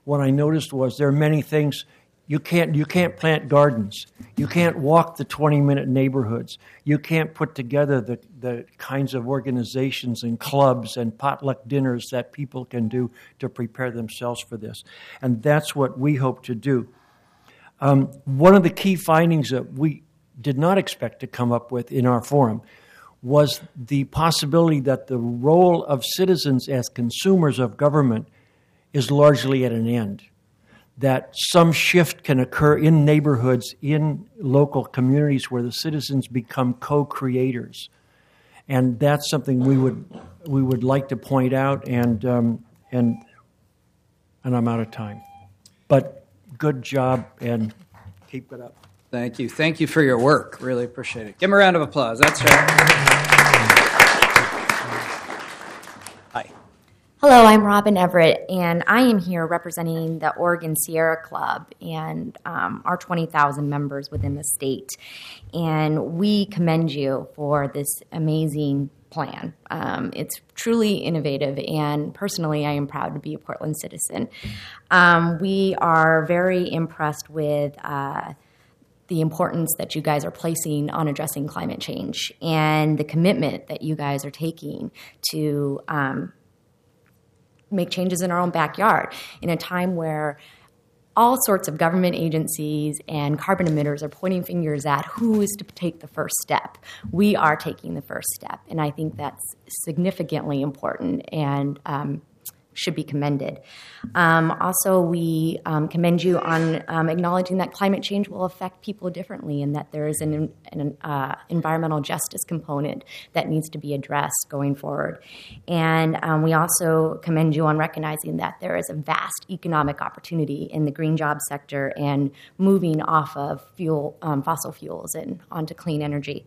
what I noticed was there are many things. You can't plant gardens. You can't walk the 20-minute neighborhoods. You can't put together the kinds of organizations and clubs and potluck dinners that people can do to prepare themselves for this. And that's what we hope to do. One of the key findings that we did not expect to come up with in our forum was the possibility that the role of citizens as consumers of government is largely at an end. That some shift can occur in neighborhoods, in local communities where the citizens become co-creators. And that's something we would like to point out, and I'm out of time. But good job, and keep it up. Thank you. Thank you for your work. Really appreciate it. Give him a round of applause. That's right. Hi. Hello, I'm Robin Everett, and I am here representing the Oregon Sierra Club and our 20,000 members within the state. And we commend you for this amazing plan. It's truly innovative, and personally, I am proud to be a Portland citizen. We are very impressed with the importance that you guys are placing on addressing climate change and the commitment that you guys are taking to make changes in our own backyard in a time where all sorts of government agencies and carbon emitters are pointing fingers at who is to take the first step. We are taking the first step, and I think that's significantly important and should be commended. Also, we commend you on acknowledging that climate change will affect people differently and that there is an environmental justice component that needs to be addressed going forward. And we also commend you on recognizing that there is a vast economic opportunity in the green job sector and moving off of fossil fuels and onto clean energy.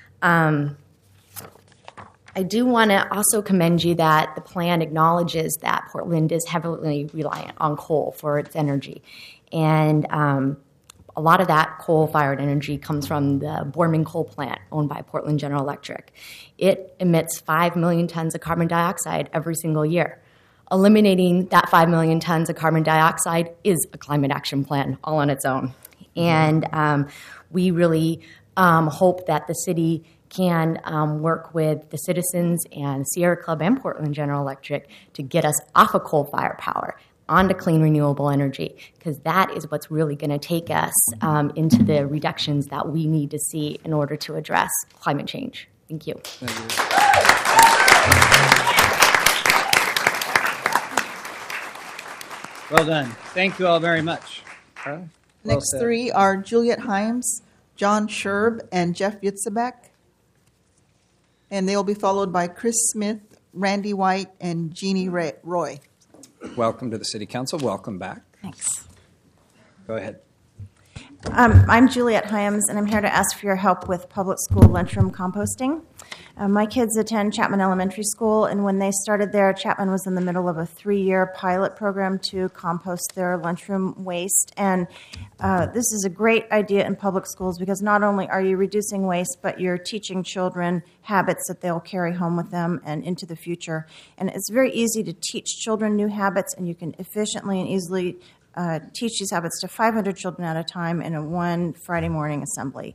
I do want to also commend you that the plan acknowledges that Portland is heavily reliant on coal for its energy. And a lot of that coal-fired energy comes from the Boardman coal plant owned by Portland General Electric. It emits 5 million tons of carbon dioxide every single year. Eliminating that 5 million tons of carbon dioxide is a climate action plan all on its own. And we really hope that the city can work with the citizens and Sierra Club and Portland General Electric to get us off of coal-fired power onto clean renewable energy, because that is what's really going to take us into the reductions that we need to see in order to address climate change. Thank you. Well done. Thank you all very much. Carla? Next three are Juliet Himes, John Sherb, and Jeff Yitzebek. And they will be followed by Chris Smith, Randy White, and Jeannie Roy. Welcome to the City Council. Welcome back. Thanks. Go ahead. I'm Juliet Hyams, and I'm here to ask for your help with public school lunchroom composting. My kids attend Chapman Elementary School, and when they started there, Chapman was in the middle of a 3-year pilot program to compost their lunchroom waste. And this is a great idea in public schools because not only are you reducing waste, but you're teaching children habits that they'll carry home with them and into the future. And it's very easy to teach children new habits, and you can efficiently and easily teach these habits to 500 children at a time in a one Friday morning assembly.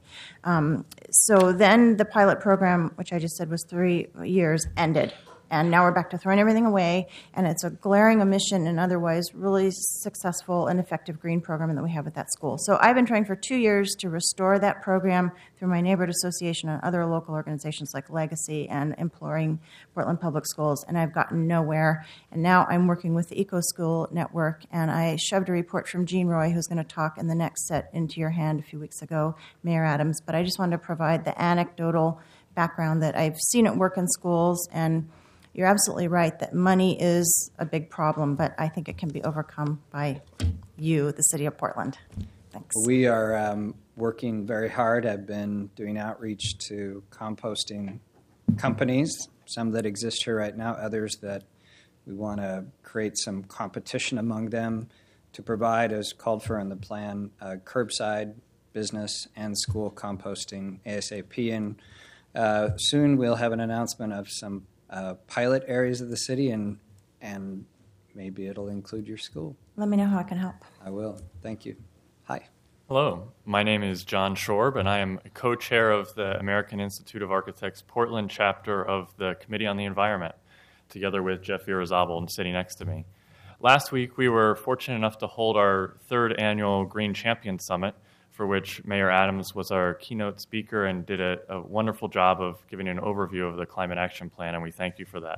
So then the pilot program, which I just said was 3 years, ended. And now we're back to throwing everything away, and it's a glaring omission and otherwise really successful and effective green program that we have at that school. So I've been trying for 2 years to restore that program through my neighborhood association and other local organizations like Legacy and Imploring Portland Public Schools, and I've gotten nowhere. And now I'm working with the Eco School Network, and I shoved a report from Jean Roy, who's going to talk in the next set, into your hand a few weeks ago, Mayor Adams. But I just wanted to provide the anecdotal background that I've seen it work in schools, and you're absolutely right that money is a big problem, but I think it can be overcome by you, the City of Portland. Thanks. We are working very hard. I've been doing outreach to composting companies, some that exist here right now, others that we want to create some competition among them to provide, as called for in the plan, curbside business and school composting ASAP. And soon we'll have an announcement of some pilot areas of the city and maybe it'll include your school. Let me know how I can help. I will. Thank you. Hi. Hello, my name is John Schorb, and I am co-chair of the American Institute of Architects Portland chapter of the Committee on the Environment, together with Jeff Irizabal sitting next to me. Last week, we were fortunate enough to hold our third annual Green Champion Summit, for which Mayor Adams was our keynote speaker and did a wonderful job of giving an overview of the Climate Action Plan, and we thank you for that.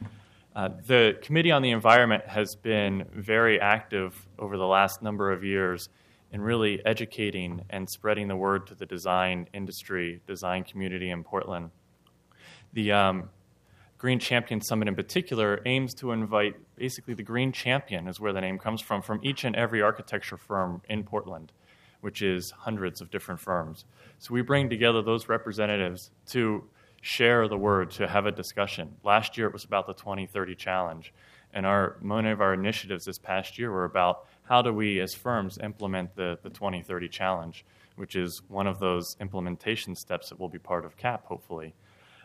The Committee on the Environment has been very active over the last number of years in really educating and spreading the word to the design industry, design community in Portland. The Green Champion Summit in particular aims to invite, basically the Green Champion is where the name comes from each and every architecture firm in Portland, which is hundreds of different firms. So we bring together those representatives to share the word, to have a discussion. Last year it was about the 2030 Challenge, and many of our initiatives this past year were about how do we as firms implement the 2030 Challenge, which is one of those implementation steps that will be part of CAP, hopefully.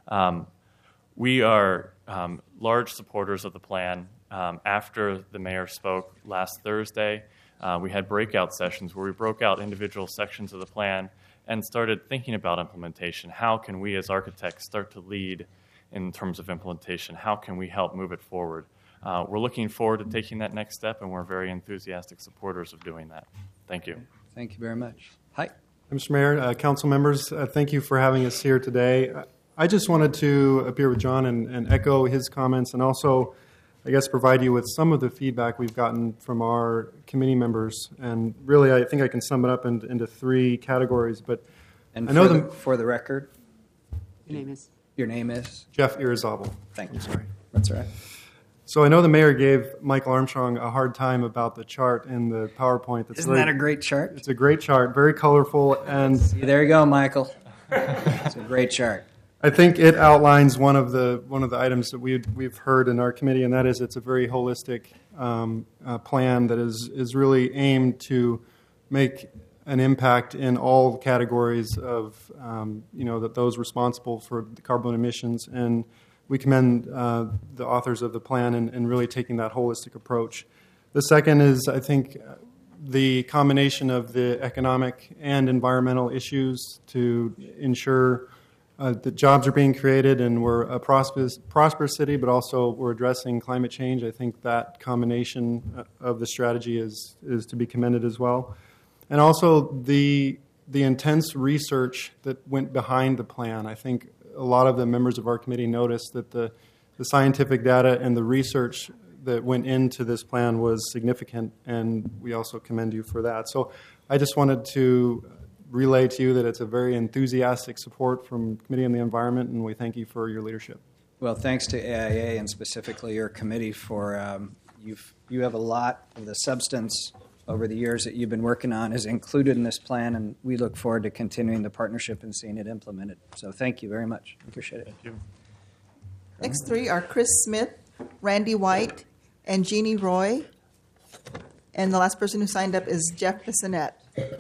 We are large supporters of the plan. After the mayor spoke last Thursday, we had breakout sessions where we broke out individual sections of the plan and started thinking about implementation. How can we as architects start to lead in terms of implementation? How can we help move it forward? We're looking forward to taking that next step, and we're very enthusiastic supporters of doing that. Thank you. Thank you very much. Hi. Mr. Mayor, council members, thank you for having us here today. I just wanted to appear with John and echo his comments, and also, I guess, provide you with some of the feedback we've gotten from our committee members. And really, I think I can sum it up into three categories. But And I know for the record, Your name is? your name is? Jeff Irizabal. Thank you. I'm sorry. That's all right. So I know the mayor gave Michael Armstrong a hard time about the chart in the PowerPoint. Isn't that a great chart? It's a great chart, very colorful, and See, there you go, Michael. It's a great chart. I think it outlines one of the items that we've heard in our committee, and that is it's a very holistic plan that is really aimed to make an impact in all categories of those responsible for carbon emissions. And we commend the authors of the plan in really taking that holistic approach. The second is, I think, the combination of the economic and environmental issues to ensure that jobs are being created and we're a prosperous city, but also we're addressing climate change. I think that combination of the strategy is to be commended as well. And also the intense research that went behind the plan. I think a lot of the members of our committee noticed that the scientific data and the research that went into this plan was significant, and we also commend you for that. So I just wanted to relay to you that it's a very enthusiastic support from Committee on the Environment, and we thank you for your leadership. Well, thanks to AIA and specifically your committee for you have a lot of the substance over the years that you've been working on is included in this plan, and we look forward to continuing the partnership and seeing it implemented. So thank you very much. Appreciate it. Thank you. Next three are Chris Smith, Randy White, and Jeannie Roy. And the last person who signed up is Jeff Bissonette.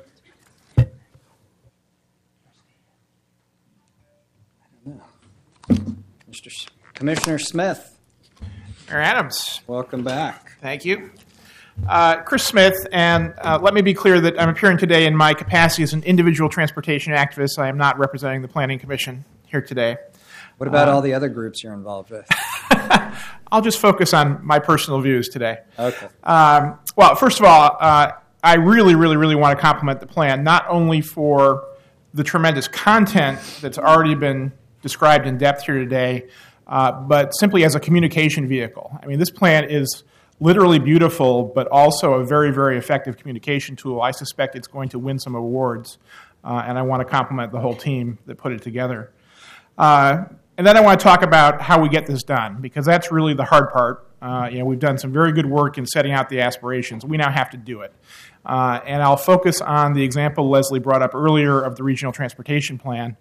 Commissioner Smith, Mayor Adams, welcome back. thank you. Chris Smith, and let me be clear that I'm appearing today in my capacity as an individual transportation activist. I am not representing the Planning Commission here today. What about all the other groups you're involved with? I'll just focus on my personal views today. Okay. Well, first of all, I really, really, really want to compliment the plan, not only for the tremendous content that's already been described in depth here today, but simply as a communication vehicle. I mean, this plan is literally beautiful, but also a very, very effective communication tool. I suspect it's going to win some awards, and I want to compliment the whole team that put it together. And then I want to talk about how we get this done, because that's really the hard part. We've done some very good work in setting out the aspirations. We now have to do it. And I'll focus on the example Leslie brought up earlier of the Regional Transportation Plan.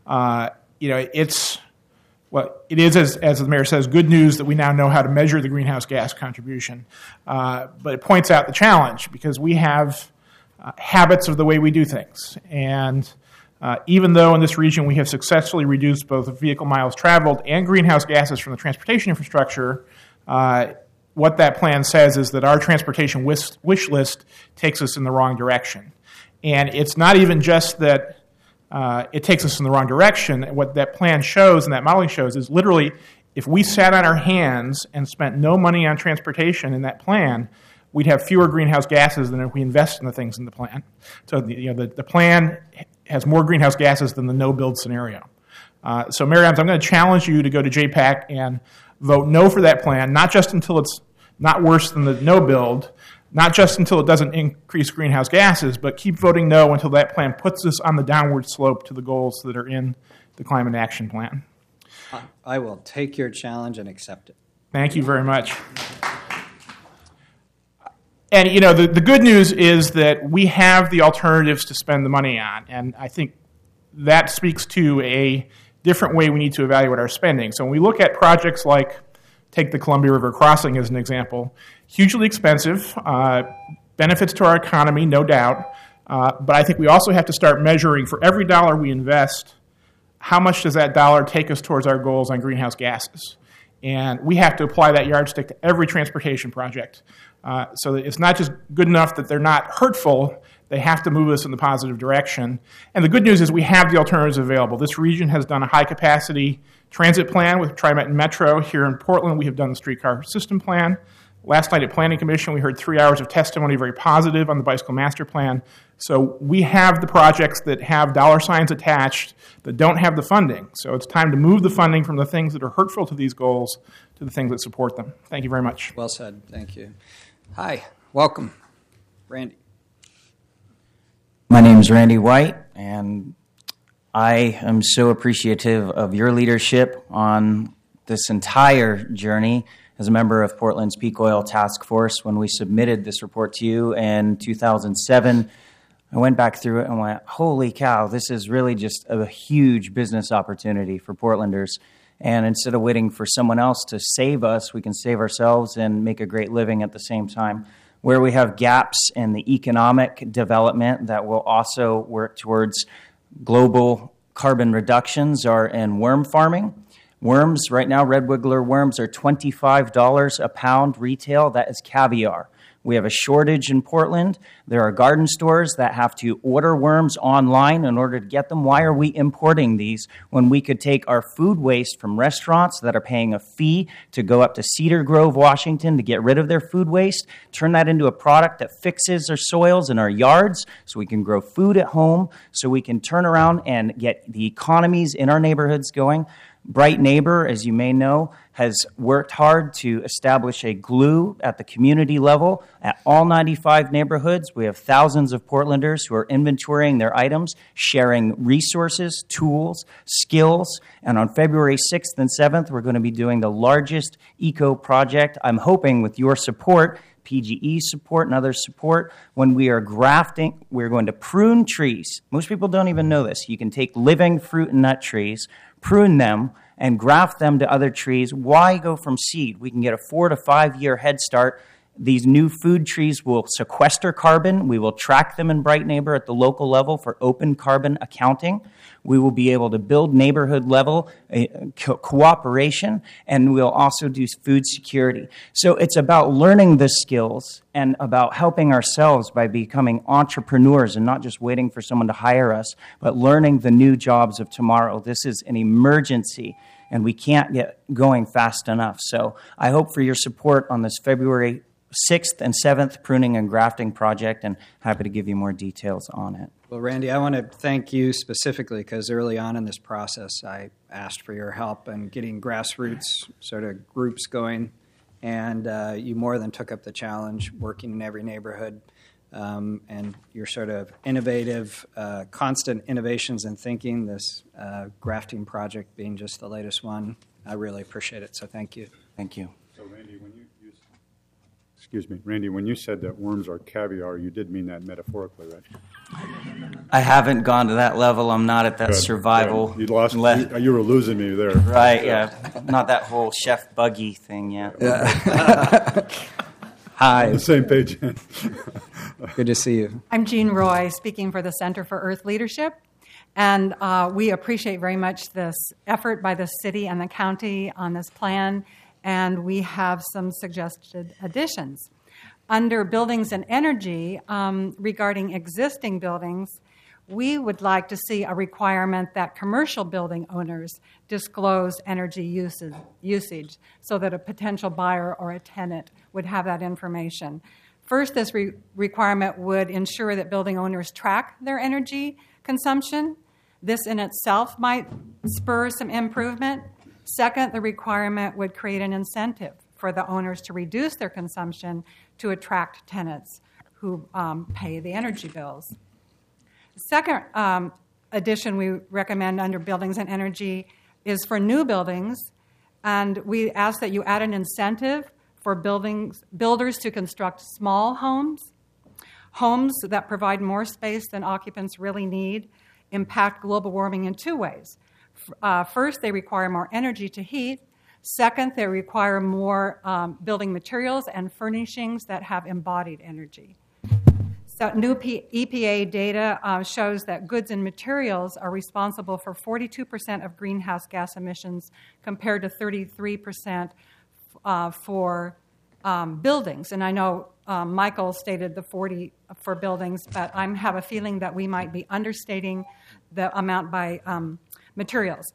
It is, as the mayor says, good news that we now know how to measure the greenhouse gas contribution. But it points out the challenge, because we have habits of the way we do things. And even though in this region we have successfully reduced both vehicle miles traveled and greenhouse gases from the transportation infrastructure, what that plan says is that our transportation wish list takes us in the wrong direction. And it's not even just that it takes us in the wrong direction. What that plan shows and that modeling shows is literally if we sat on our hands and spent no money on transportation in that plan, we'd have fewer greenhouse gases than if we invest in the things in the plan. So the plan has more greenhouse gases than the no-build scenario. So, Mary Adams, I'm going to challenge you to go to JPAC and vote no for that plan, not just until it's not worse than the no-build, not just until it doesn't increase greenhouse gases, but keep voting no until that plan puts us on the downward slope to the goals that are in the Climate Action Plan. I will take your challenge and accept it. Thank you very much. And, the good news is that we have the alternatives to spend the money on, and I think that speaks to a different way we need to evaluate our spending. So when we look at projects like, take the Columbia River Crossing as an example, hugely expensive, benefits to our economy, no doubt, but I think we also have to start measuring for every dollar we invest, how much does that dollar take us towards our goals on greenhouse gases? And we have to apply that yardstick to every transportation project. So that it's not just good enough that they're not hurtful, they have to move us in the positive direction. And the good news is we have the alternatives available. This region has done a high-capacity transit plan with TriMet and Metro. Here in Portland, we have done the streetcar system plan. Last night at Planning Commission, we heard 3 hours of testimony, very positive, on the bicycle master plan. So we have the projects that have dollar signs attached that don't have the funding. So it's time to move the funding from the things that are hurtful to these goals to the things that support them. Thank you very much. Well said. Thank you. Hi. Welcome. Randy. My name is Randy White, and I am so appreciative of your leadership on this entire journey. As a member of Portland's Peak Oil Task Force, when we submitted this report to you in 2007, I went back through it and went, holy cow, this is really just a huge business opportunity for Portlanders. And instead of waiting for someone else to save us, we can save ourselves and make a great living at the same time. Where we have gaps in the economic development that will also work towards global carbon reductions are in worm farming. Worms, right now, red wiggler worms are $25 a pound retail. That is caviar. We have a shortage in Portland. There are garden stores that have to order worms online in order to get them. Why are we importing these when we could take our food waste from restaurants that are paying a fee to go up to Cedar Grove, Washington to get rid of their food waste, turn that into a product that fixes our soils in our yards so we can grow food at home, so we can turn around and get the economies in our neighborhoods going? Bright Neighbor, as you may know, has worked hard to establish a glue at the community level at all 95 neighborhoods. We have thousands of Portlanders who are inventorying their items, sharing resources, tools, skills, and on February 6th and 7th, we're going to be doing the largest eco project, I'm hoping with your support, PGE support and other support. When we are grafting, we're going to prune trees. Most people don't even know this. You can take living fruit and nut trees, prune them, and graft them to other trees. Why go from seed? We can get a 4 to 5 year head start. These new food trees will sequester carbon. We will track them in Bright Neighbor at the local level for open carbon accounting. We will be able to build neighborhood level cooperation, and we'll also do food security. So it's about learning the skills and about helping ourselves by becoming entrepreneurs and not just waiting for someone to hire us, but learning the new jobs of tomorrow. This is an emergency, and we can't get going fast enough. So I hope for your support on this February 6th and 7th pruning and grafting project, and happy to give you more details on it. Well, Randy, I want to thank you specifically because early on in this process, I asked for your help in getting grassroots sort of groups going, and you more than took up the challenge working in every neighborhood, and your sort of innovative, constant innovations in thinking, this grafting project being just the latest one. I really appreciate it, so thank you. Thank you. So, Randy, Randy, when you said that worms are caviar, you did mean that metaphorically, right? I haven't gone to that level. I'm not at that Good. survival. You lost. You were losing me there. Right, yeah. Not that whole Chef Buggy thing yet. Yeah. Hi. On the same page. Good to see you. I'm Jean Roy, speaking for the Center for Earth Leadership. And we appreciate very much this effort by the city and the county on this plan. and we have some suggested additions. Under buildings and energy, regarding existing buildings, we would like to see a requirement that commercial building owners disclose energy usage so that a potential buyer or a tenant would have that information. First, this requirement would ensure that building owners track their energy consumption. This in itself might spur some improvement. Second, the requirement would create an incentive for the owners to reduce their consumption to attract tenants who pay the energy bills. Second addition we recommend under buildings and energy is for new buildings, and we ask that you add an incentive for builders to construct small homes that provide more space than occupants really need, impact global warming in two ways. First, they require more energy to heat. Second, they require more building materials and furnishings that have embodied energy. So new EPA data shows that goods and materials are responsible for 42% of greenhouse gas emissions compared to 33% for buildings. And I know Michael stated the 40 for buildings, but I have a feeling that we might be understating the amount by materials.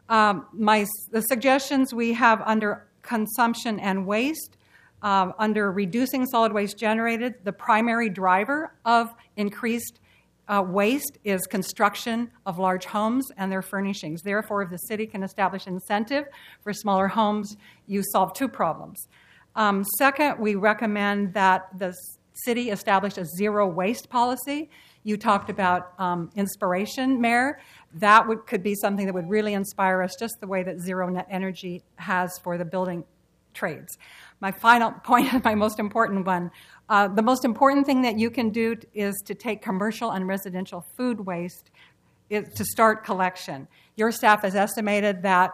The suggestions we have under consumption and waste, under reducing solid waste generated, the primary driver of increased waste is construction of large homes and their furnishings. Therefore, if the city can establish incentive for smaller homes, you solve two problems. Second, we recommend that the city establish a zero waste policy. You talked about inspiration, Mayor. That could be something that would really inspire us, just the way that Zero Net Energy has for the building trades. My final point, my most important one, the most important thing that you can do is to take commercial and residential food waste to start collection. Your staff has estimated that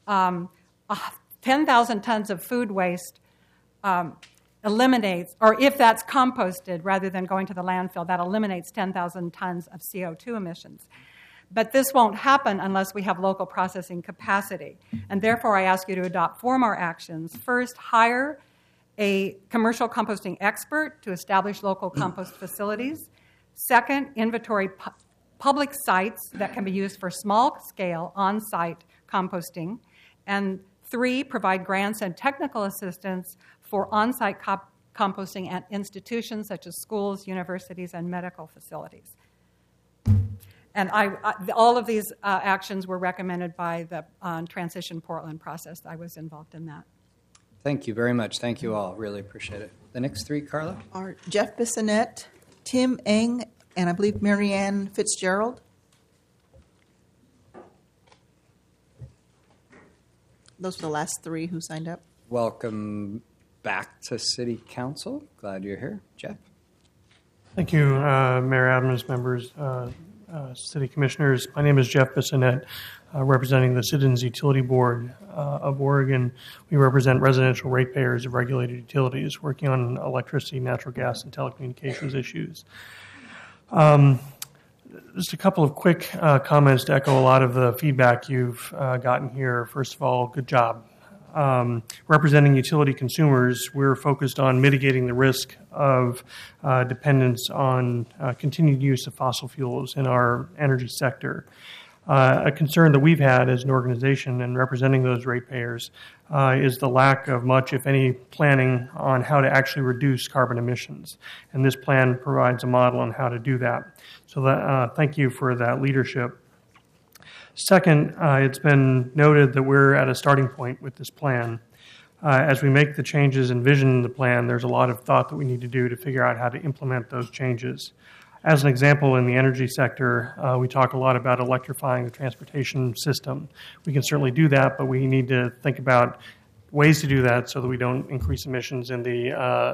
10,000 tons of food waste eliminates, or if that's composted rather than going to the landfill, that eliminates 10,000 tons of CO2 emissions. But this won't happen unless we have local processing capacity. And therefore, I ask you to adopt 4 more actions. First, hire a commercial composting expert to establish local compost facilities. Second, inventory public sites that can be used for small-scale on-site composting. And 3, provide grants and technical assistance for on-site composting at institutions such as schools, universities, and medical facilities. And all of these actions were recommended by the Transition Portland process. I was involved in that. Thank you very much. Thank you all. Really appreciate it. The next 3, Carla? Are Jeff Bissonette, Tim Eng, and I believe Marianne Fitzgerald. Those are the last 3 who signed up. Welcome back to City Council. Glad you're here. Jeff? Thank you, Mayor Adams, members, City Commissioners. My name is Jeff Bissonette, representing the Citizens Utility Board of Oregon. We represent residential ratepayers of regulated utilities working on electricity, natural gas, and telecommunications issues. Just a couple of quick comments to echo a lot of the feedback you've gotten here. First of all, good job. Representing utility consumers, we're focused on mitigating the risk of dependence on continued use of fossil fuels in our energy sector. A concern that we've had as an organization and representing those ratepayers is the lack of much, if any, planning on how to actually reduce carbon emissions. And this plan provides a model on how to do that. So thank you for that leadership. Second, it's been noted that we're at a starting point with this plan. As we make the changes and vision the plan, there's a lot of thought that we need to do to figure out how to implement those changes. As an example, in the energy sector, we talk a lot about electrifying the transportation system. We can certainly do that, but we need to think about ways to do that so that we don't increase emissions in the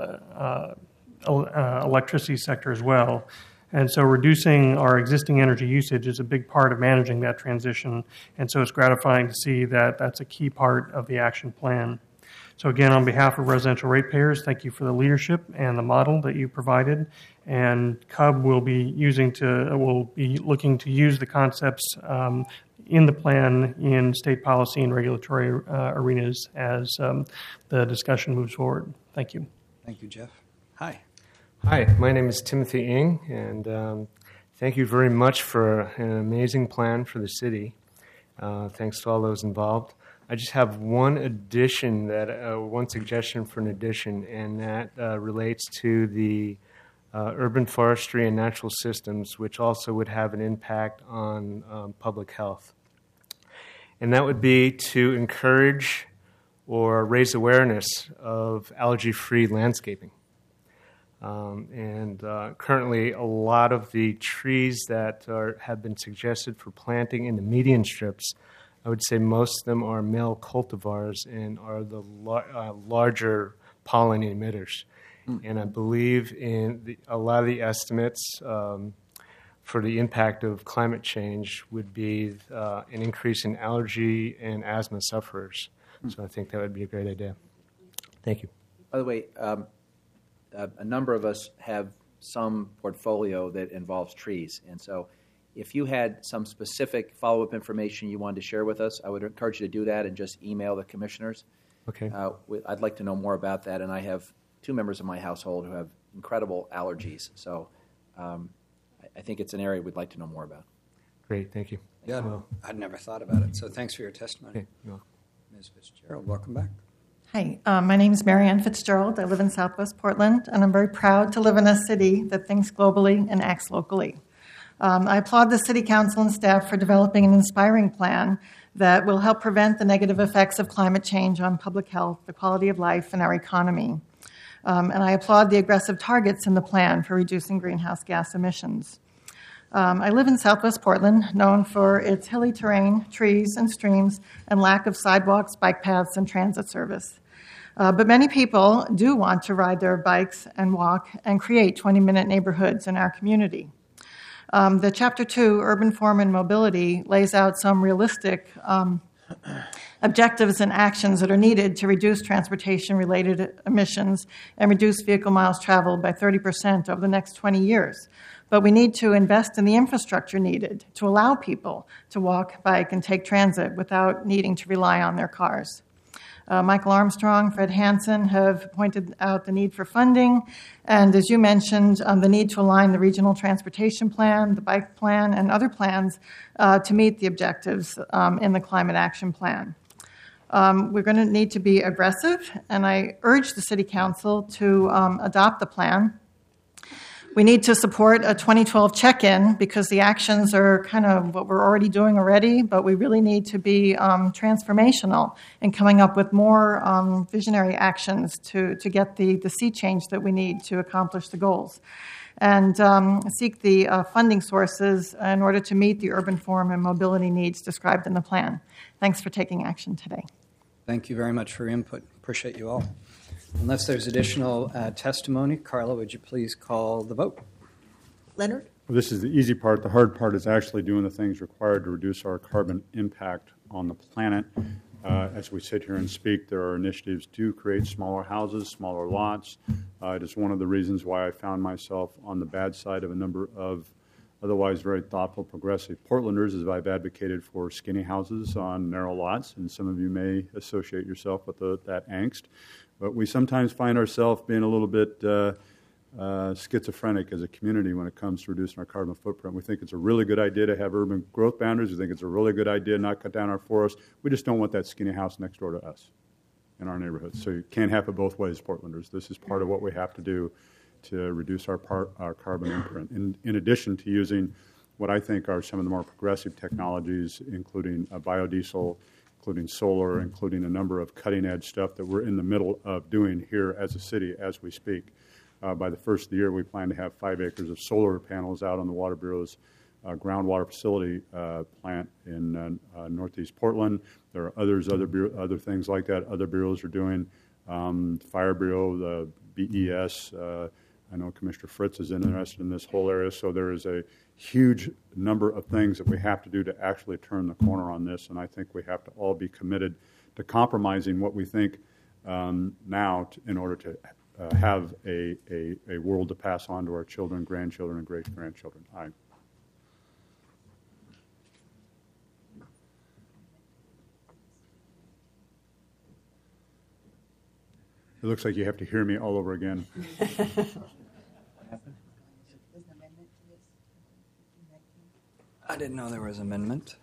electricity sector as well. And so reducing our existing energy usage is a big part of managing that transition. And so it's gratifying to see that that's a key part of the action plan. So again, on behalf of residential ratepayers, thank you for the leadership and the model that you provided. And CUB will be looking to use the concepts in the plan in state policy and regulatory arenas as the discussion moves forward. Thank you. Thank you, Jeff. Hi. Hi, my name is Timothy Ng, and thank you very much for an amazing plan for the city. Thanks to all those involved. I just have one suggestion for an addition, and that relates to the urban forestry and natural systems, which also would have an impact on public health. And that would be to encourage or raise awareness of algae-free landscaping. Currently, a lot of the trees that have been suggested for planting in the median strips, I would say most of them are male cultivars and are the larger pollen emitters. And I believe in a lot of the estimates for the impact of climate change would be an increase in allergy and asthma sufferers. So I think that would be a great idea. Thank you. By the way, a number of us have some portfolio that involves trees. And so if you had some specific follow-up information you wanted to share with us, I would encourage you to do that and just email the commissioners. Okay. I'd like to know more about that. And I have 2 members of my household who have incredible allergies. So I think it's an area we'd like to know more about. Great. Thank you. Yeah, I'd never thought about it. So thanks for your testimony. Okay. No. Ms. Fitzgerald, welcome back. Hi, my name is Marianne Fitzgerald. I live in Southwest Portland, and I'm very proud to live in a city that thinks globally and acts locally. I applaud the City Council and staff for developing an inspiring plan that will help prevent the negative effects of climate change on public health, the quality of life, and our economy. And I applaud the aggressive targets in the plan for reducing greenhouse gas emissions. I live in Southwest Portland, known for its hilly terrain, trees and streams, and lack of sidewalks, bike paths, and transit service. But many people do want to ride their bikes and walk and create 20-minute neighborhoods in our community. The Chapter 2, Urban Form and Mobility, lays out some realistic objectives and actions that are needed to reduce transportation-related emissions and reduce vehicle miles traveled by 30% over the next 20 years. But we need to invest in the infrastructure needed to allow people to walk, bike, and take transit without needing to rely on their cars. Michael Armstrong, Fred Hansen have pointed out the need for funding, and as you mentioned, the need to align the regional transportation plan, the bike plan, and other plans to meet the objectives in the climate action plan. We're going to need to be aggressive, and I urge the City Council to adopt the plan. We need to support a 2012 check-in because the actions are kind of what we're already doing already, but we really need to be transformational in coming up with more visionary actions to get the sea change that we need to accomplish the goals. And seek the funding sources in order to meet the urban form and mobility needs described in the plan. Thanks for taking action today. Thank you very much for your input. Appreciate you all. Unless there's additional testimony, Carla, would you please call the vote? Leonard? Well, this is the easy part. The hard part is actually doing the things required to reduce our carbon impact on the planet. As we sit here and speak, there are initiatives to create smaller houses, smaller lots. It is one of the reasons why I found myself on the bad side of a number of otherwise very thoughtful, progressive Portlanders, as I've advocated for skinny houses on narrow lots, and some of you may associate yourself with that angst. But we sometimes find ourselves being a little bit schizophrenic as a community when it comes to reducing our carbon footprint. We think it's a really good idea to have urban growth boundaries. We think it's a really good idea to not cut down our forests. We just don't want that skinny house next door to us in our neighborhoods. So you can't have it both ways, Portlanders. This is part of what we have to do to reduce our carbon imprint. In addition to using what I think are some of the more progressive technologies, including biodiesel, including solar, including a number of cutting-edge stuff that we're in the middle of doing here as a city as we speak. By the first of the year, we plan to have 5 acres of solar panels out on the Water Bureau's groundwater facility plant in northeast Portland. There are other things like that other bureaus are doing. Fire Bureau, the BES, I know Commissioner Fritz is interested in this whole area, so there is a huge number of things that we have to do to actually turn the corner on this, and I think we have to all be committed to compromising what we think now in order to have a world to pass on to our children, grandchildren, and great-grandchildren. Aye. It looks like you have to hear me all over again. I didn't know there was an amendment.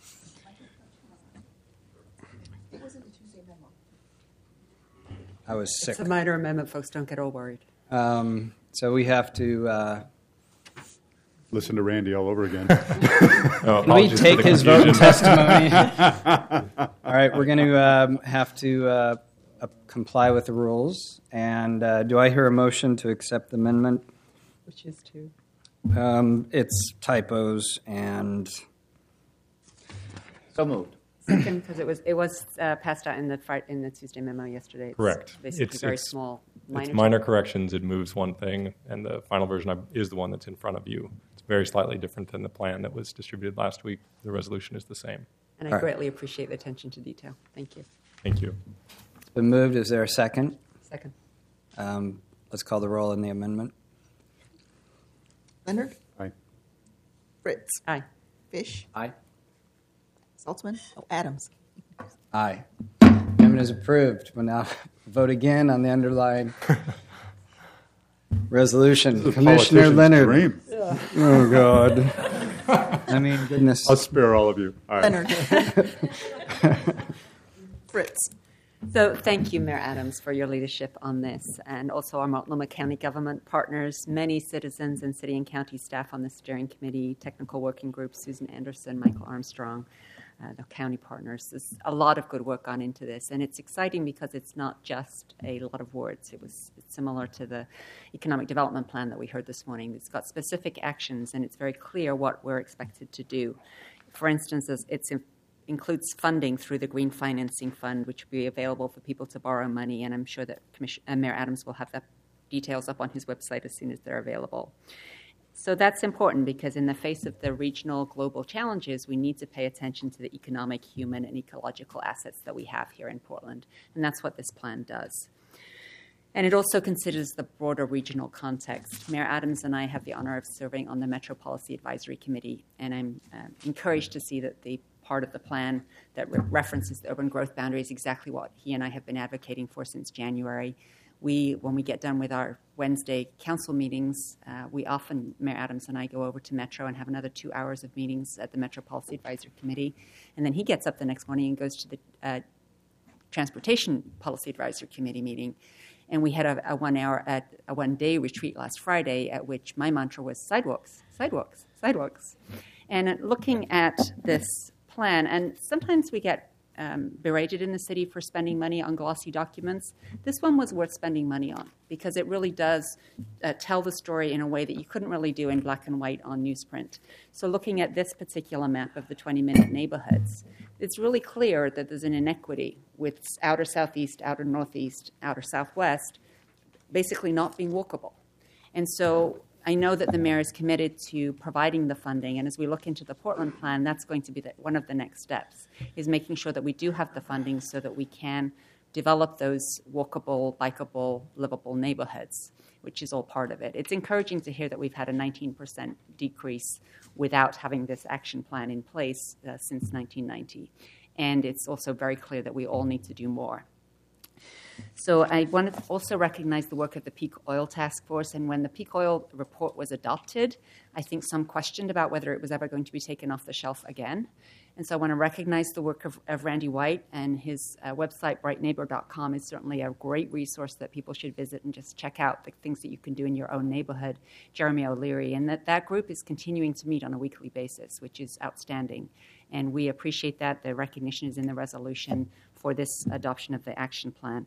I was sick. It's a minor amendment, folks. Don't get all worried. So we have to listen to Randy all over again. Can we take his vote and testimony? All right, we're going to have to comply with the rules. And do I hear a motion to accept the amendment? Which is to? It's typos and. So moved. Second, because it was passed out in the Tuesday memo yesterday. It's Correct. Basically, very small. It's minor corrections. It moves one thing, and the final version is the one that's in front of you. It's very slightly different than the plan that was distributed last week. The resolution is the same. And I greatly appreciate the attention to detail. Thank you. Thank you. It's been moved. Is there a second? Second. Let's call the roll on the amendment. Leonard? Aye. Fritz? Aye. Fish? Aye. Saltzman? Oh, Adams. Aye. Amendment is approved. We'll now vote again on the underlying resolution. Commissioner Leonard. Dream. Yeah. Oh, God. I mean, goodness. I'll spare all of you. All right. Leonard. Fritz. So thank you, Mayor Adams, for your leadership on this, and also our Multnomah County government partners, many citizens and city and county staff on the steering committee, technical working group, Susan Anderson, Michael Armstrong, the county partners. There's a lot of good work gone into this, and it's exciting because it's not just a lot of words. It's similar to the economic development plan that we heard this morning. It's got specific actions, and it's very clear what we're expected to do. For instance, it's includes funding through the Green Financing Fund, which will be available for people to borrow money, and I'm sure that Mayor Adams will have the details up on his website as soon as they're available. So that's important because in the face of the regional global challenges, we need to pay attention to the economic, human, and ecological assets that we have here in Portland, and that's what this plan does. And it also considers the broader regional context. Mayor Adams and I have the honor of serving on the Metro Policy Advisory Committee, and I'm encouraged to see that the part of the plan that references the urban growth boundary is exactly what he and I have been advocating for since January. When we get done with our Wednesday council meetings, we often, Mayor Adams and I, go over to Metro and have another 2 hours of meetings at the Metro Policy Advisory Committee. And then he gets up the next morning and goes to the Transportation Policy Advisory Committee meeting. And we had a 1 hour at a 1 day retreat last Friday at which my mantra was sidewalks, sidewalks, sidewalks. And looking at this plan, and sometimes we get berated in the city for spending money on glossy documents. This one was worth spending money on because it really does tell the story in a way that you couldn't really do in black and white on newsprint. So looking at this particular map of the 20-minute neighborhoods, it's really clear that there's an inequity with outer southeast, outer northeast, outer southwest, basically not being walkable. And so I know that the mayor is committed to providing the funding, and as we look into the Portland plan, that's going to be one of the next steps, is making sure that we do have the funding so that we can develop those walkable, bikeable, livable neighborhoods, which is all part of it. It's encouraging to hear that we've had a 19% decrease without having this action plan in place since 1990. And it's also very clear that we all need to do more. So I want to also recognize the work of the Peak Oil Task Force. And when the Peak Oil report was adopted, I think some questioned about whether it was ever going to be taken off the shelf again. And so I want to recognize the work of Randy White, and his website, brightneighbor.com, is certainly a great resource that people should visit and just check out the things that you can do in your own neighborhood. Jeremy O'Leary, and that group is continuing to meet on a weekly basis, which is outstanding. And we appreciate that. The recognition is in the resolution for this adoption of the action plan.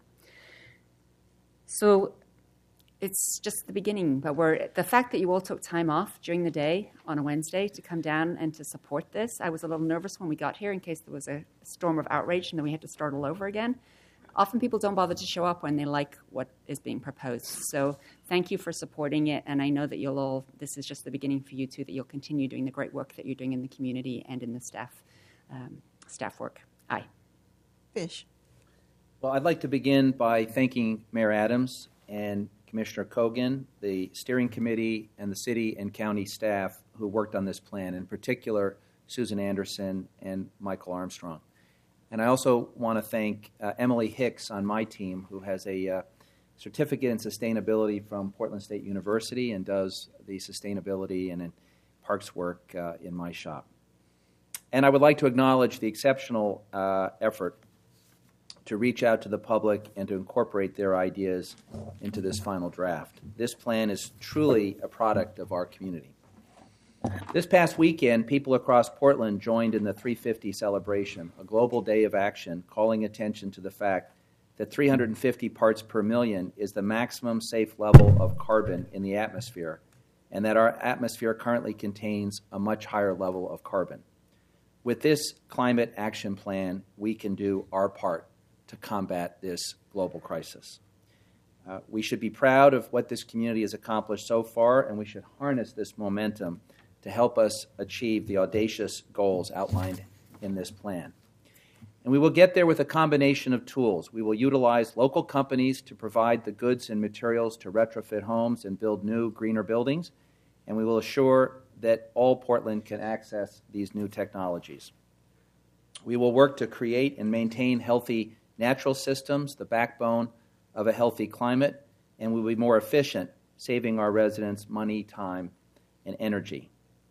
So it's just the beginning, but the fact that you all took time off during the day on a Wednesday to come down and to support this, I was a little nervous when we got here in case there was a storm of outrage and then we had to start all over again. Often people don't bother to show up when they like what is being proposed. So thank you for supporting it, and I know that this is just the beginning for you too, that you'll continue doing the great work that you're doing in the community and in the staff work. Aye. Fish. Well, I'd like to begin by thanking Mayor Adams and Commissioner Kogan, the steering committee, and the city and county staff who worked on this plan, in particular Susan Anderson and Michael Armstrong. And I also want to thank Emily Hicks on my team, who has a certificate in sustainability from Portland State University and does the sustainability and parks work in my shop. And I would like to acknowledge the exceptional effort to reach out to the public and to incorporate their ideas into this final draft. This plan is truly a product of our community. This past weekend, people across Portland joined in the 350 celebration, a global day of action calling attention to the fact that 350 parts per million is the maximum safe level of carbon in the atmosphere, and that our atmosphere currently contains a much higher level of carbon. With this climate action plan, we can do our part to combat this global crisis. We should be proud of what this community has accomplished so far, and we should harness this momentum to help us achieve the audacious goals outlined in this plan. And we will get there with a combination of tools. We will utilize local companies to provide the goods and materials to retrofit homes and build new, greener buildings, and we will assure that all Portland can access these new technologies. We will work to create and maintain healthy natural systems, the backbone of a healthy climate, and we will be more efficient, saving our residents money, time, and energy.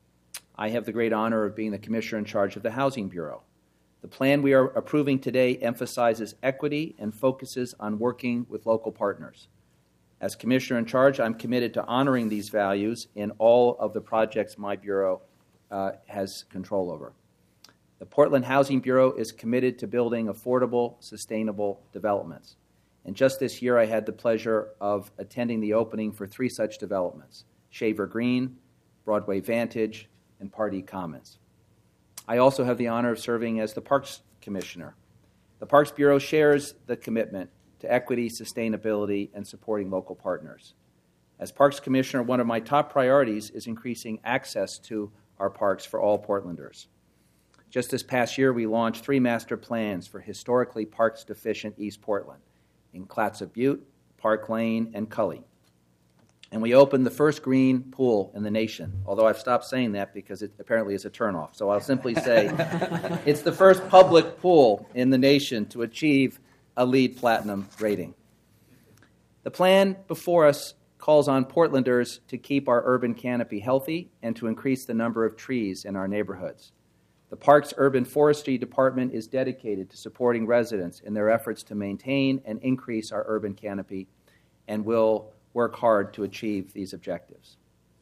I have the great honor of being the commissioner in charge of the Housing Bureau. The plan we are approving today emphasizes equity and focuses on working with local partners. As commissioner in charge, I'm committed to honoring these values in all of the projects my bureau has control over. The Portland Housing Bureau is committed to building affordable, sustainable developments. And just this year, I had the pleasure of attending the opening for 3 such developments: Shaver Green, Broadway Vantage, and Pardee Commons. I also have the honor of serving as the Parks Commissioner. The Parks Bureau shares the commitment to equity, sustainability, and supporting local partners. As Parks Commissioner, one of my top priorities is increasing access to our parks for all Portlanders. Just this past year, we launched 3 master plans for historically parks-deficient East Portland in Clatsop Butte, Park Lane, and Cully. And we opened the first green pool in the nation, although I've stopped saying that because it apparently is a turnoff. So I'll simply say it's the first public pool in the nation to achieve a LEED Platinum rating. The plan before us calls on Portlanders to keep our urban canopy healthy and to increase the number of trees in our neighborhoods. The Parks Urban Forestry Department is dedicated to supporting residents in their efforts to maintain and increase our urban canopy and will work hard to achieve these objectives.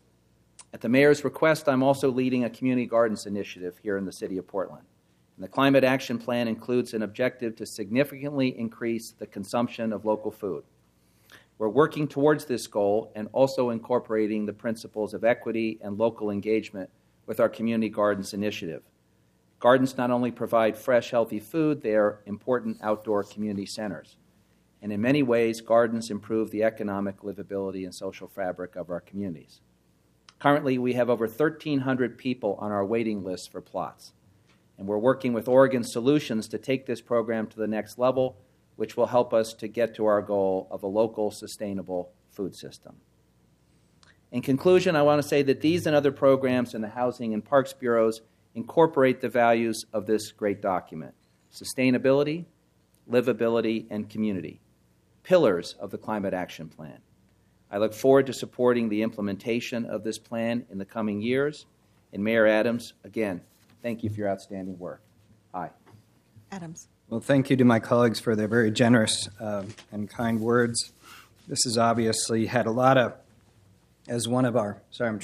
At the mayor's request, I'm also leading a community gardens initiative here in the city of Portland. And the Climate Action Plan includes an objective to significantly increase the consumption of local food. We're working towards this goal and also incorporating the principles of equity and local engagement with our community gardens initiative. Gardens not only provide fresh, healthy food, they are important outdoor community centers. And in many ways, gardens improve the economic livability and social fabric of our communities. Currently, we have over 1,300 people on our waiting list for plots. And we're working with Oregon Solutions to take this program to the next level, which will help us to get to our goal of a local, sustainable food system. In conclusion, I want to say that these and other programs in the Housing and Parks Bureaus incorporate the values of this great document: sustainability, livability, and community, pillars of the Climate Action Plan. I look forward to supporting the implementation of this plan in the coming years. And Mayor Adams, again, thank you for your outstanding work. Aye. Adams. Well, thank you to my colleagues for their very generous and kind words. This has obviously had a lot of, as one of our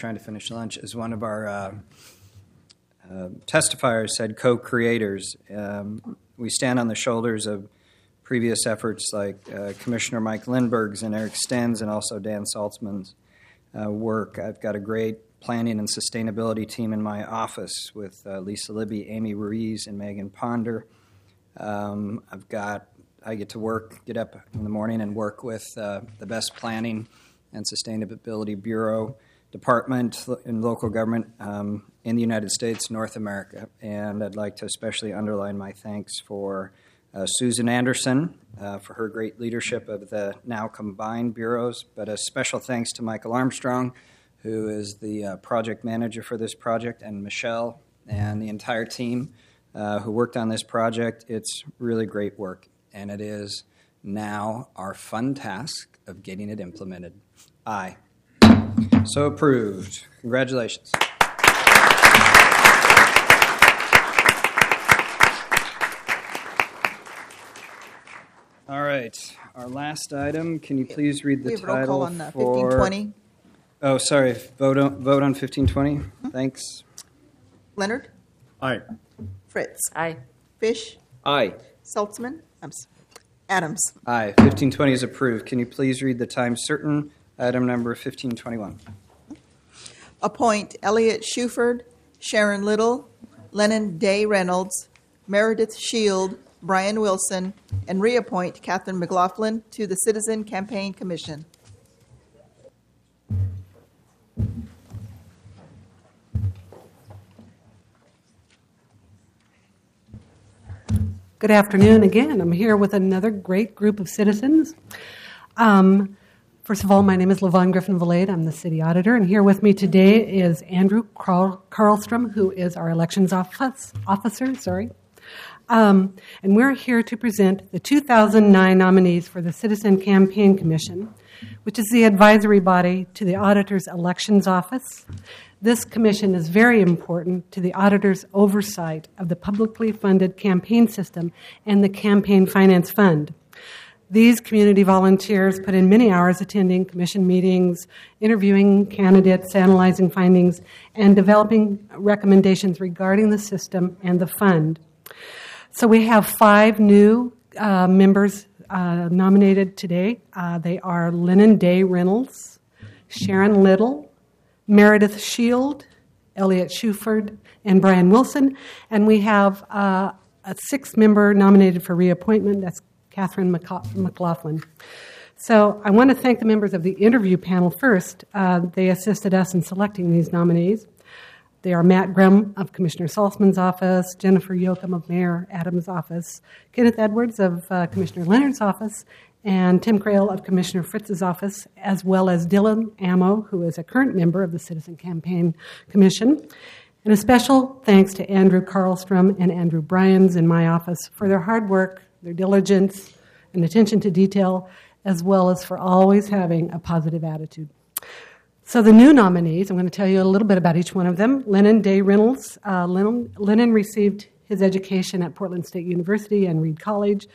testifiers said, co-creators. We stand on the shoulders of previous efforts like Commissioner Mike Lindbergh's and Eric Sten's and also Dan Saltzman's work. I've got a great planning and sustainability team in my office with Lisa Libby, Amy Ruiz, and Megan Ponder. I get to get up in the morning and work with the best planning and sustainability bureau department in local government in the United States, North America. And I'd like to especially underline my thanks for Susan Anderson for her great leadership of the now combined bureaus, but a special thanks to Michael Armstrong, who is the project manager for this project, and Michelle and the entire team who worked on this project. It's really great work, and it is now our fun task of getting it implemented. Aye. So approved. Congratulations. All right, our last item. Can you please read the We have roll title call on for 1520. Oh, sorry. Vote on 1520. Thanks. Leonard? Aye. Fritz? Aye. Fish? Aye. Saltzman? Adams? Aye. 1520 is approved. Can you please read the time certain? Item number 1521. Appoint Elliot Shuford, Sharon Little, Lennon Day Reynolds, Meredith Shield, Brian Wilson, and reappoint Catherine McLaughlin to the Citizen Campaign Commission. Good afternoon again. I'm here with another great group of citizens. First of all, my name is LaVon Griffin-Valade. I'm the city auditor, and here with me today is Andrew Carlstrom, who is our elections officer. And we're here to present the 2009 nominees for the Citizen Campaign Commission, which is the advisory body to the auditor's elections office. This commission is very important to the auditor's oversight of the publicly funded campaign system and the Campaign Finance Fund. These community volunteers put in many hours attending commission meetings, interviewing candidates, analyzing findings, and developing recommendations regarding the system and the fund. So we have 5 new members nominated today. They are Lennon Day Reynolds, Sharon Little, Meredith Shield, Elliot Shuford, and Brian Wilson. And we have a 6th member nominated for reappointment. That's Catherine McLaughlin. So I want to thank the members of the interview panel first. They assisted us in selecting these nominees. They are Matt Grimm of Commissioner Saltzman's office, Jennifer Yoakum of Mayor Adams' office, Kenneth Edwards of Commissioner Leonard's office, and Tim Crail of Commissioner Fritz's office, as well as Dylan Ammo, who is a current member of the Citizen Campaign Commission. And a special thanks to Andrew Carlstrom and Andrew Bryans in my office for their hard work, their diligence, and attention to detail, as well as for always having a positive attitude. So the new nominees, I'm going to tell you a little bit about each one of them. Lennon Day Reynolds. Lennon received his education at Portland State University and Reed College.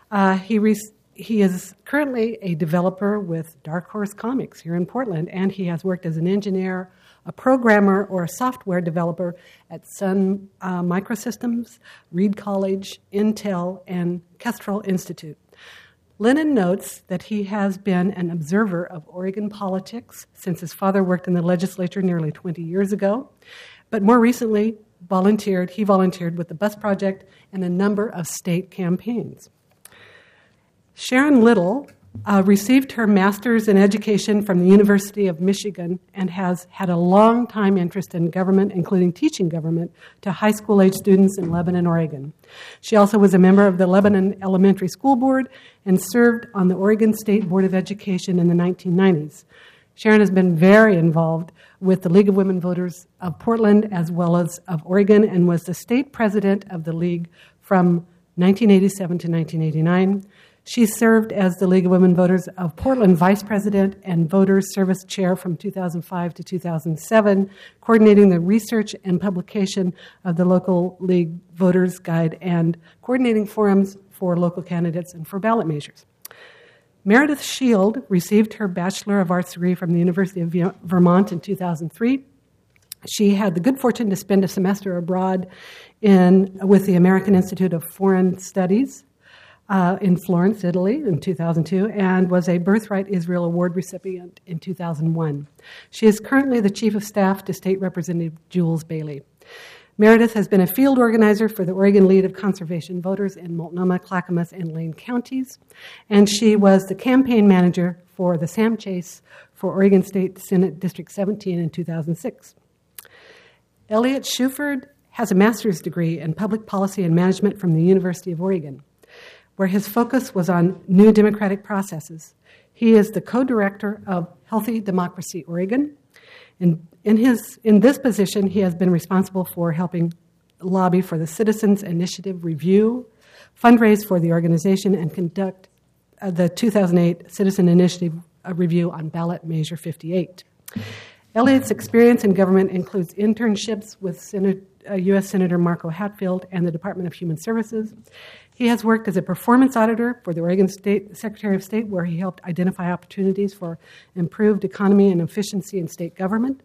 He is currently a developer with Dark Horse Comics here in Portland, and he has worked as an engineer, a programmer, or a software developer at Sun Microsystems, Reed College, Intel, and Kestrel Institute. Lennon notes that he has been an observer of Oregon politics since his father worked in the legislature nearly 20 years ago, but more recently he volunteered with the Bus Project and a number of state campaigns. Sharon Little received her master's in education from the University of Michigan and has had a long-time interest in government, including teaching government, to high school-age students in Lebanon, Oregon. She also was a member of the Lebanon Elementary School Board and served on the Oregon State Board of Education in the 1990s. Sharon has been very involved with the League of Women Voters of Portland as well as of Oregon and was the state president of the League from 1987 to 1989. She served as the League of Women Voters of Portland Vice President and Voters Service Chair from 2005 to 2007, coordinating the research and publication of the local League Voters Guide and coordinating forums for local candidates and for ballot measures. Meredith Shield received her Bachelor of Arts degree from the University of Vermont in 2003. She had the good fortune to spend a semester abroad with the American Institute of Foreign Studies in Florence, Italy in 2002, and was a Birthright Israel Award recipient in 2001. She is currently the Chief of Staff to State Representative Jules Bailey. Meredith has been a field organizer for the Oregon League of Conservation Voters in Multnomah, Clackamas, and Lane counties, and she was the campaign manager for the Sam Chase for Oregon State Senate District 17 in 2006. Elliot Shuford has a master's degree in public policy and management from the University of Oregon. where his focus was on new democratic processes. He is the co-director of Healthy Democracy Oregon. In this position, he has been responsible for helping lobby for the Citizens Initiative Review, fundraise for the organization, and conduct the 2008 Citizen Initiative Review on ballot measure 58. Elliott's experience in government includes internships with U.S. Senator Marco Hatfield and the Department of Human Services. He has worked as a performance auditor for the Oregon State Secretary of State, where he helped identify opportunities for improved economy and efficiency in state government.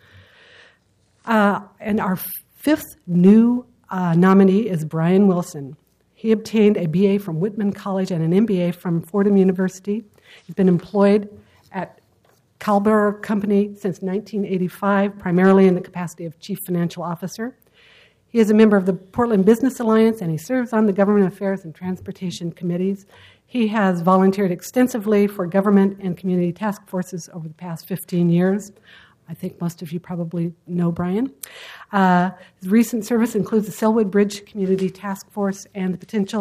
And our fifth new nominee is Brian Wilson. He obtained a BA from Whitman College and an MBA from Fordham University. He's been employed at Kalber Company since 1985, primarily in the capacity of Chief Financial Officer. He is a member of the Portland Business Alliance, and he serves on the Government Affairs and Transportation Committees. He has volunteered extensively for government and community task forces over the past 15 years. I think most of you probably know Brian. His recent service includes the Selwood Bridge Community Task Force and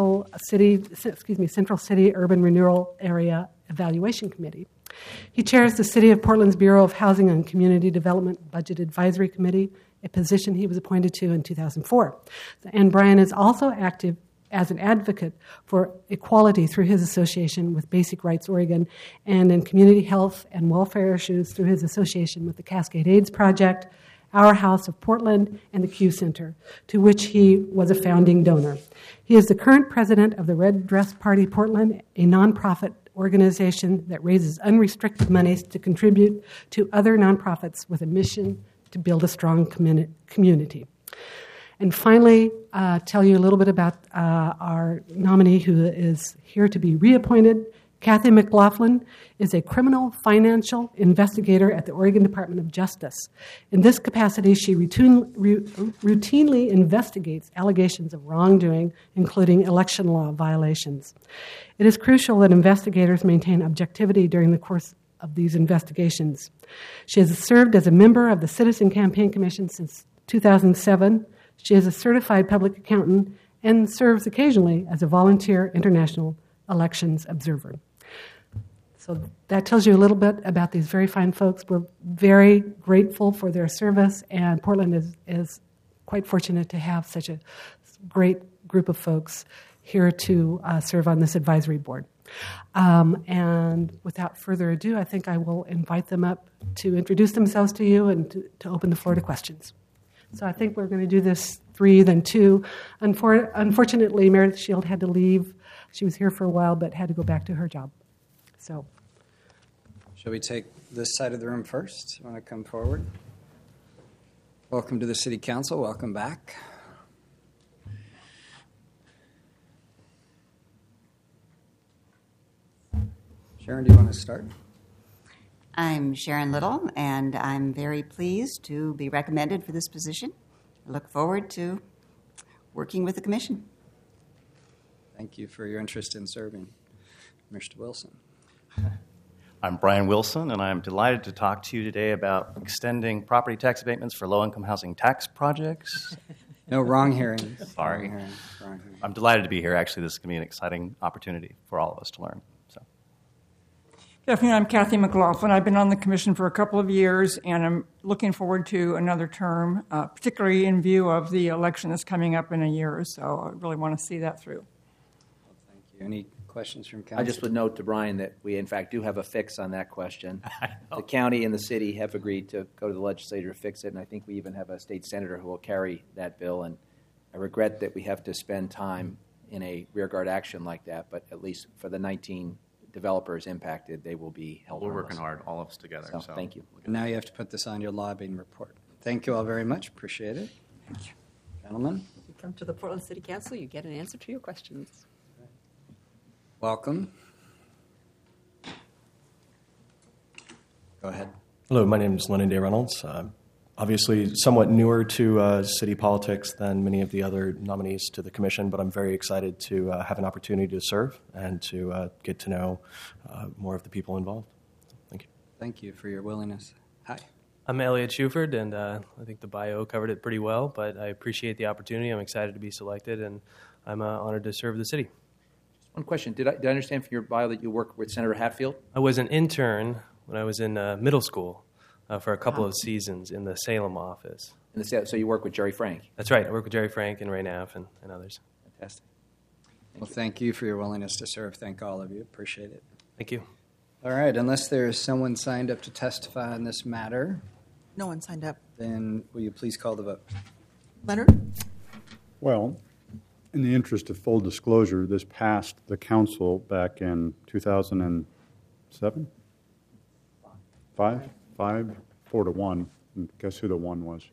the Central City Urban Renewal Area Evaluation Committee. He chairs the City of Portland's Bureau of Housing and Community Development Budget Advisory Committee, a position he was appointed to in 2004. And Brian is also active as an advocate for equality through his association with Basic Rights Oregon and in community health and welfare issues through his association with the Cascade AIDS Project, Our House of Portland, and the Q Center, to which he was a founding donor. He is the current president of the Red Dress Party Portland, a nonprofit organization that raises unrestricted monies to contribute to other nonprofits with a mission to build a strong community. And finally, tell you a little bit about our nominee who is here to be reappointed. Kathy McLaughlin is a criminal financial investigator at the Oregon Department of Justice. In this capacity, she routinely investigates allegations of wrongdoing, including election law violations. It is crucial that investigators maintain objectivity during the course of these investigations. She has served as a member of the Citizen Campaign Commission since 2007. She is a certified public accountant and serves occasionally as a volunteer international elections observer. So that tells you a little bit about these very fine folks. We're very grateful for their service, and Portland is quite fortunate to have such a great group of folks here to serve on this advisory board. And without further ado, I think I will invite them up to introduce themselves to you and to open the floor to questions. So I think we're going to do this 3, then 2. Unfortunately, Meredith Shield had to leave. She was here for a while, but had to go back to her job. So, shall we take this side of the room first? You want to come forward? Welcome to the City Council. Welcome back. Sharon, do you want to start? I'm Sharon Little, and I'm very pleased to be recommended for this position. I look forward to working with the Commission. Thank you for your interest in serving. Mr. Wilson. I'm Brian Wilson, and I'm delighted to talk to you today about extending property tax abatements for low-income housing tax projects. No, wrong hearing. Sorry. Wrong hearing. I'm delighted to be here. Actually, this is going to be an exciting opportunity for all of us to learn. Good afternoon. I'm Kathy McLaughlin. I've been on the commission for a couple of years, and I'm looking forward to another term, particularly in view of the election that's coming up in a year or so. I really want to see that through. Well, thank you. Any questions from council? I just would note to Brian that we, in fact, do have a fix on that question. The county and the city have agreed to go to the legislature to fix it, and I think we even have a state senator who will carry that bill. And I regret that we have to spend time in a rearguard action like that, but at least for the 19 developers impacted, they will be held. We're working hard, all of us together. So thank you. Now you have to put this on your lobbying report. Thank you all very much. Appreciate it. Thank you. Gentlemen. You come to the Portland City Council, you get an answer to your questions. Welcome. Go ahead. Hello, my name is Lennon Day Reynolds. Obviously somewhat newer to city politics than many of the other nominees to the commission, but I'm very excited to have an opportunity to serve and to get to know more of the people involved. Thank you. Thank you for your willingness. Hi. I'm Elliot Shuford, and I think the bio covered it pretty well, but I appreciate the opportunity. I'm excited to be selected, and I'm honored to serve the city. One question. Did I understand from your bio that you work with Senator Hatfield? I was an intern when I was in middle school for a couple of seasons in the Salem office. So you work with Jerry Frank? That's right. I work with Jerry Frank and Ray Naff and others. Fantastic. Thank you for your willingness to serve. Thank all of you. Appreciate it. Thank you. All right. Unless there's someone signed up to testify on this matter, No one signed up. then will you please call the vote? Leonard? Well, in the interest of full disclosure, this passed the council back in 2007? 5? 4-1. And guess who the one was?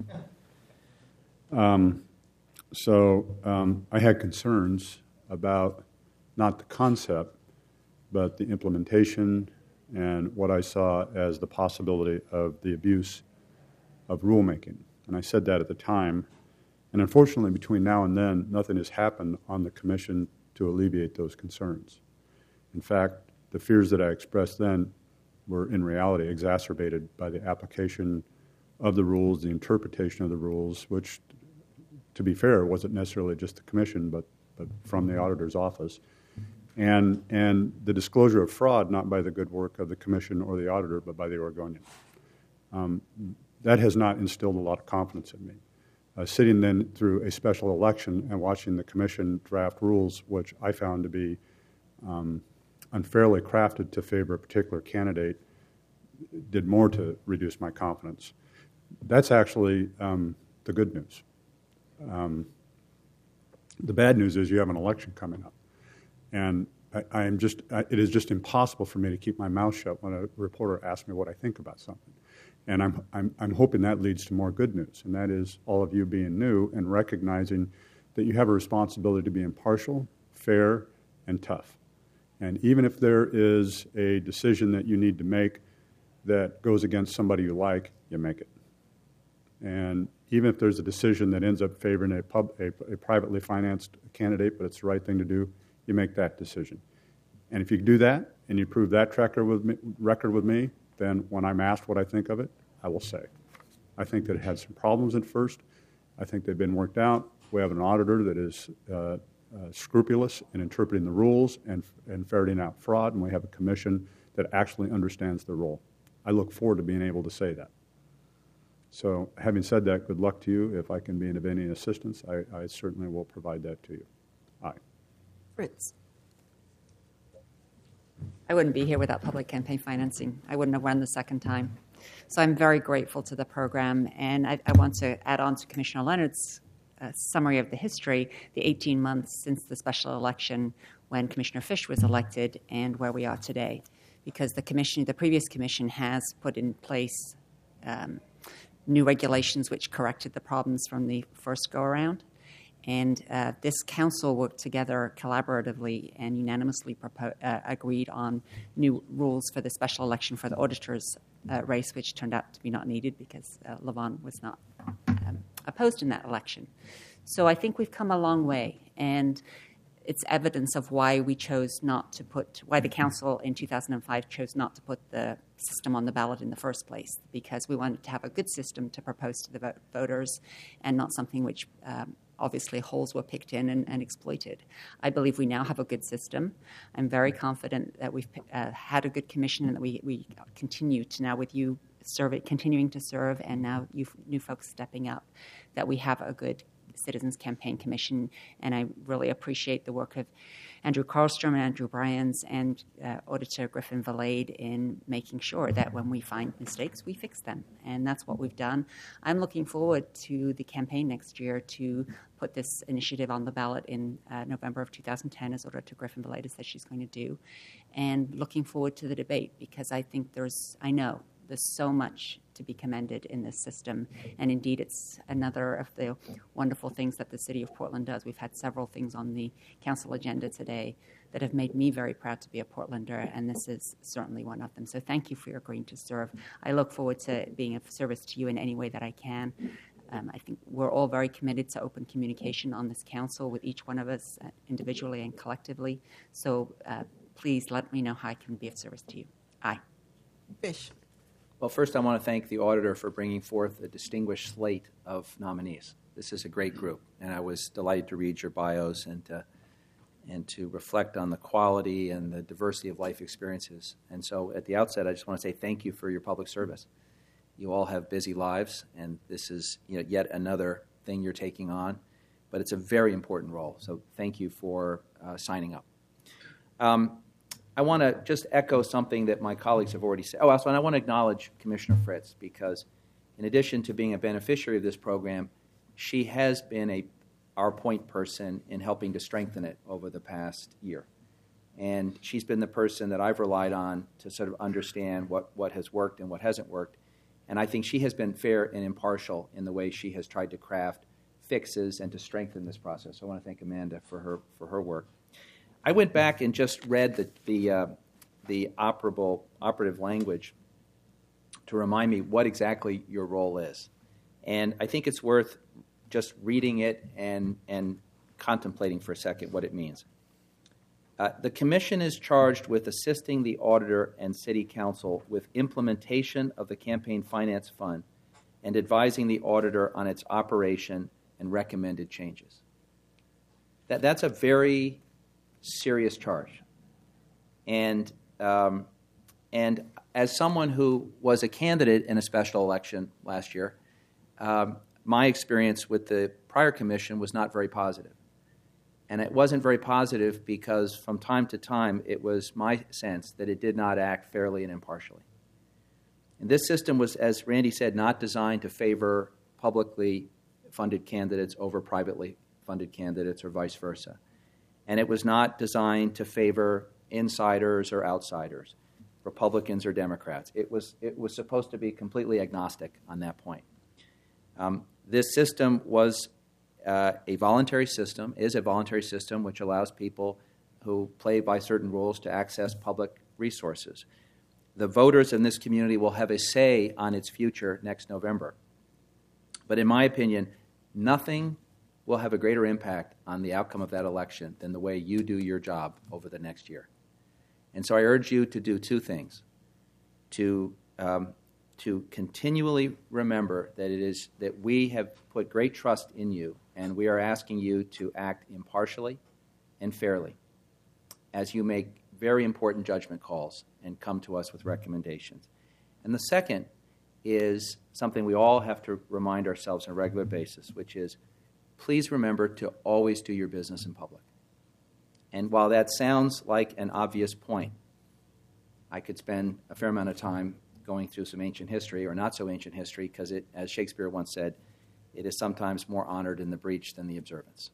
I had concerns about not the concept, but the implementation and what I saw as the possibility of the abuse of rulemaking. And I said that at the time. And unfortunately, between now and then, nothing has happened on the commission to alleviate those concerns. In fact, the fears that I expressed then were in reality exacerbated by the application of the rules, the interpretation of the rules, which, to be fair, wasn't necessarily just the commission, but from the auditor's office. And the disclosure of fraud, not by the good work of the commission or the auditor, but by the Oregonian. That has not instilled a lot of confidence in me. Sitting then through a special election and watching the commission draft rules, which I found to be unfairly crafted to favor a particular candidate, did more to reduce my confidence. That's actually the good news. The bad news is you have an election coming up. And it is just impossible for me to keep my mouth shut when a reporter asks me what I think about something. And I'm hoping that leads to more good news, and that is all of you being new and recognizing that you have a responsibility to be impartial, fair, and tough. And even if there is a decision that you need to make that goes against somebody you like, you make it. And even if there's a decision that ends up favoring a privately financed candidate, but it's the right thing to do, you make that decision. And if you do that and you prove that record with me, then when I'm asked what I think of it, I will say. I think that it had some problems at first. I think they've been worked out. We have an auditor that is scrupulous in interpreting the rules and ferreting out fraud, and we have a commission that actually understands the role. I look forward to being able to say that. So having said that, good luck to you. If I can be of any assistance, I certainly will provide that to you. Aye. Fritz. I wouldn't be here without public campaign financing. I wouldn't have run the second time. So I'm very grateful to the program, and I want to add on to Commissioner Leonard's summary of the history, the 18 months since the special election when Commissioner Fish was elected and where we are today. Because the previous commission has put in place new regulations which corrected the problems from the first go-around. And this council worked together collaboratively and unanimously agreed on new rules for the special election for the auditor's race, which turned out to be not needed because Levon was not opposed in that election. So I think we've come a long way, and it's evidence of why we chose not to why the council in 2005 chose not to put the system on the ballot in the first place, because we wanted to have a good system to propose to the voters and not something which obviously holes were picked in and exploited. I believe we now have a good system. I'm very confident that we've had a good commission and that we continue to now with you continuing to serve and now you new folks stepping up, that we have a good Citizens Campaign Commission, and I really appreciate the work of Andrew Karlstrom and Andrew Bryans and Auditor Griffin Valade in making sure that when we find mistakes, we fix them, and that's what we've done. I'm looking forward to the campaign next year to put this initiative on the ballot in November of 2010, as Auditor Griffin Valade said she's going to do, and looking forward to the debate, because I know there's so much to be commended in this system. And indeed, it's another of the wonderful things that the City of Portland does. We've had several things on the council agenda today that have made me very proud to be a Portlander, and this is certainly one of them. So thank you for agreeing to serve. I look forward to being of service to you in any way that I can. I think we're all very committed to open communication on this council with each one of us individually and collectively. So please let me know how I can be of service to you. Aye. Fish. Well, first I want to thank the auditor for bringing forth a distinguished slate of nominees. This is a great group, and I was delighted to read your bios and to and to reflect on the quality and the diversity of life experiences. And so at the outset, I just want to say thank you for your public service. You all have busy lives, and this is yet another thing you're taking on, but it's a very important role. So thank you for signing up. I want to just echo something that my colleagues have already said. Also, and I want to acknowledge Commissioner Fritz, because in addition to being a beneficiary of this program, she has been our point person in helping to strengthen it over the past year. And she's been the person that I've relied on to sort of understand what has worked and what hasn't worked. And I think she has been fair and impartial in the way she has tried to craft fixes and to strengthen this process. So I want to thank Amanda for her work. I went back and just read the operative language to remind me what exactly your role is. And I think it's worth just reading it and contemplating for a second what it means. The Commission is charged with assisting the auditor and City Council with implementation of the Campaign Finance Fund and advising the auditor on its operation and recommended changes. That's a very serious charge. And as someone who was a candidate in a special election last year, my experience with the prior commission was not very positive. And it wasn't very positive because from time to time it was my sense that it did not act fairly and impartially. And this system was, as Randy said, not designed to favor publicly funded candidates over privately funded candidates or vice versa. And it was not designed to favor insiders or outsiders, Republicans or Democrats. It was supposed to be completely agnostic on that point. This system was a voluntary system, is a voluntary system which allows people who play by certain rules to access public resources. The voters in this community will have a say on its future next November. But in my opinion, nothing will have a greater impact on the outcome of that election than the way you do your job over the next year. And so I urge you to do two things. To continually remember that we have put great trust in you, and we are asking you to act impartially and fairly as you make very important judgment calls and come to us with recommendations. And the second is something we all have to remind ourselves on a regular basis, which is please remember to always do your business in public. And while that sounds like an obvious point, I could spend a fair amount of time going through some ancient history or not so ancient history because it, as Shakespeare once said, it is sometimes more honored in the breach than the observance.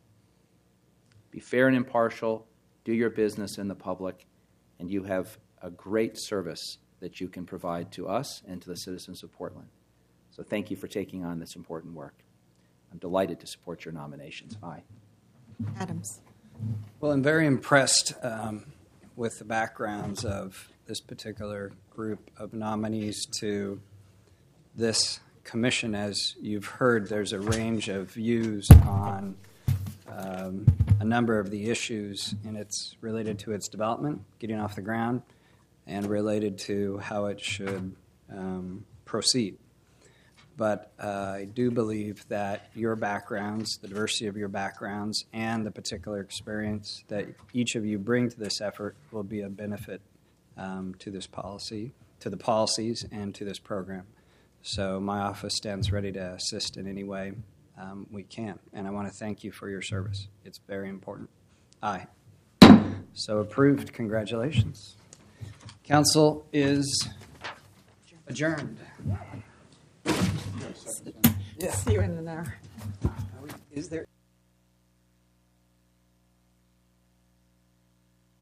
Be fair and impartial, do your business in the public, and you have a great service that you can provide to us and to the citizens of Portland. So thank you for taking on this important work. I'm delighted to support your nominations. Aye. Adams. Well, I'm very impressed with the backgrounds of this particular group of nominees to this commission. As you've heard, there's a range of views on a number of the issues, and it's related to its development, getting off the ground, and related to how it should proceed. But I do believe that your backgrounds, the diversity of your backgrounds, and the particular experience that each of you bring to this effort will be a benefit to this policy, to the policies, and to this program. So my office stands ready to assist in any way we can. And I want to thank you for your service. It's very important. Aye. So approved. Congratulations. Council is adjourned. See you in an hour. Is there...